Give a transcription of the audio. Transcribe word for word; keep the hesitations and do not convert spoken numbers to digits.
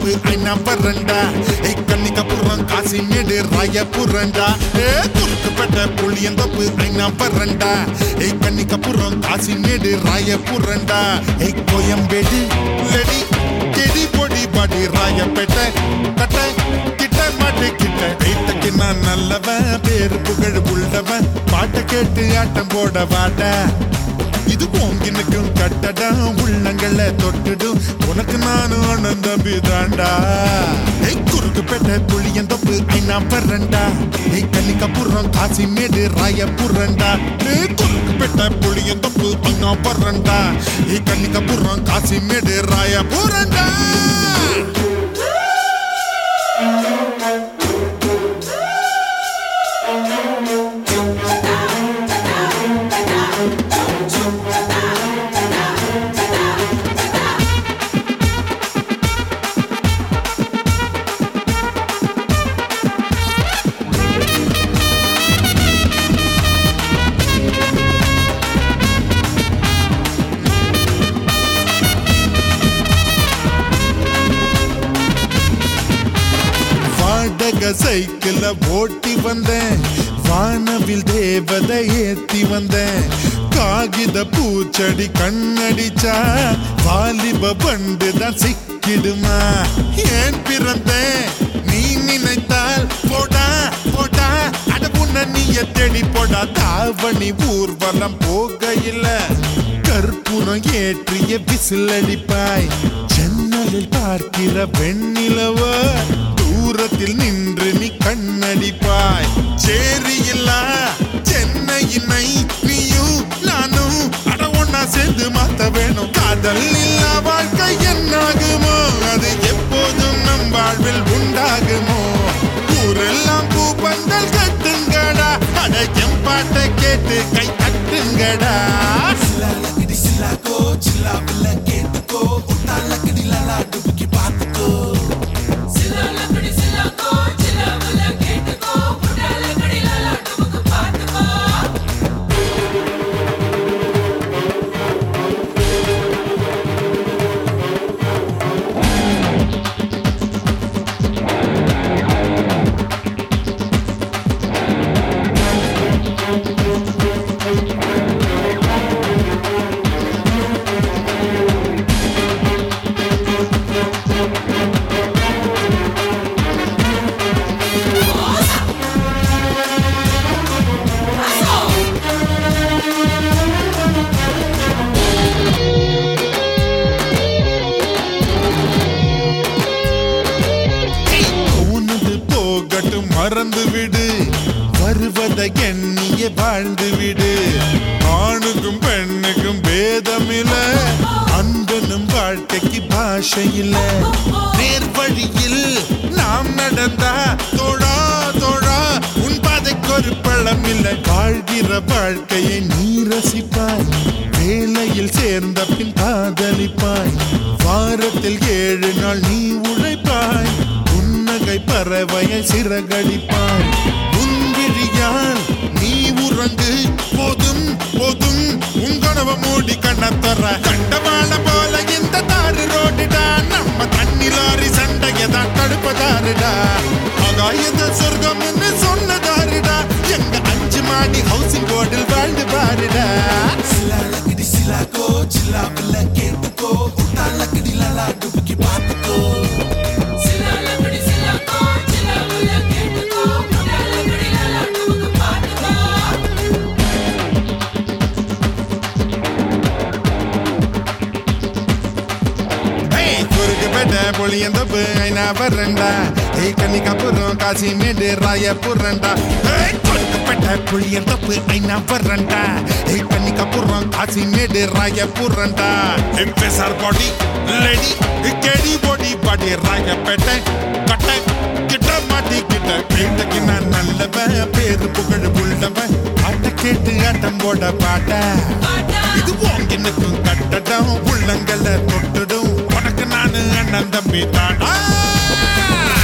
தப்பு ஐநா பரண்டா ஏய் கன்னிகாபுரம் காசிமேடு ராயபுரண்டா ஏ குறுக்கு பெட்ட புளியன் தப்பு ஐநா பரண்டா ஏய் கன்னிகாபுரம் காசிமேடு ராயபுரண்டா ஏய் கோயம்பேடு லெடி கெடி பொடி பாடி ராயப்பேட்ட கட்ட கிட்ட மாட்டு கிட்ட கைத்தக்கு நான் நல்லவன் பேரு புகழ் உள்ளவன் பாட்டை கேட்டு ஆட்டம் போட வாட இது போங்கினுக்கும் கட்டடா உள்ளங்களை தொட்டுடும் உனக்கு நானும் அண்ணன் தம்பி தாண்டா ஏய் குறுக்கு பெட்ட புளியன் தப்பு ஐநா பரண்டா ஏய் கன்னிகாபுரம் காசிமேடு ராயபுரண்டா ஏய் குறுக்கு பெட்ட புளியன் தப்பு ஐநா பரண்டா ஏய் கன்னிகாபுரம் காசிமேடு ராயபுரண்டா சைக்கிள ஓட்டி வந்தேன் வானவில் தேவதை ஏத்தி வந்தேன் காகித பூச்செடி கண்ணடிச்சா வாலிப பண்டு தான் சிக்கிடுமா ஏன் பிறந்தேன் நீ நினைத்தால் போடா போடா அட புன்ன நீய தேடி போடா தாவணி ஊர்வலம் போகையில கற்பூரம் ஏற்றிய விசில் அடிப்பாய் ஜன்னலில் பார்க்கிற வெண்ணிலவ தூரத்தில் நின்று நீ கண்ணடிப்பாய் சேரியில்லா சென்னையினை நீயும் நானும் அட ஒன்னா சேர்ந்து மாத்த வேணும் காதல் இல்லா வாழ்க்கை என்னாகுமோ அது எப்போதும் நம் வாழ்வில் உண்டாகுமோ ஊரெல்லாம் பூ பந்தல் கட்டுங்கடா அட எம் பாட்டை கேட்டு கை தட்டுங்கடா கேட்டுக்கோ பார்த்துக்கோ மறந்து விடு வருவதை எண்ணிய வாழ்ந்து விடு ஆணுக்கும் பெண்ணுக்கும் பேதமில்ல அன்பனும் வாழ்க்கைக்கு பாஷை இல்ல நேர்வழியில் நாம் நடந்தா தோழா தோழா உன் பாதைக்கு ஒரு பழம் இல்லை வாழ்கிற வாழ்க்கையை நீ ரசிப்பாய் வேலையில் சேர்ந்த பின் காதலிப்பாய் வாரத்தில் ஏழு நாள் நீ உழைப்பாய் பறவையை சிறகடிப்பாய் உன்விழியால் நீ உறங்கு போதும் போதும் உன் கனவை மூடி கண்ணத்தர கண்டவாள போல இந்த தாறு ரோடுடா நம்ம தண்ணி லாரி சண்டையதான் தடுப்பதாருடா ஆகாயத சொர்க்கம்னு சொன்னதாருடா எங்க அஞ்சு மாடி ஹவுசிங் போர்டில் வாழ்ந்து பாருடா சிலாலக்கடி சிலாக்கோ சிலாவில்ல கேட்டுக்கோ உட்டாலக்கடி லலா டுபுக்கி பார்த்துக்கோ புளியன் தப்பு ஐநா பரண்டா ஏய் கன்னிகாபுரம் காசிமேடு ராயபுரண்டா ஏய் கொல்கப்பட்ட புளியன் தப்பு ஐநா பரண்டா ஏய் கன்னிகாபுரம் காசிமேடு ராயபுரண்டா எம்பெசார் பாடி லேடி கேடி பாடி பாடி ராயப்பேட்டை கட்ட கிட்ட மாட்டி கிட்ட கைத்தக்கு நான் நல்லவன் பேரு புகழ் உள்ளவன் பாட்டை கேட்டு ஆட்டம் போட பாட்ட இது போங்கினுக்கும் கட்டடம் உள்ளங்களை தொட்டுடும் உனக்கு நானு அண்ணன் தம்பி தாண்டா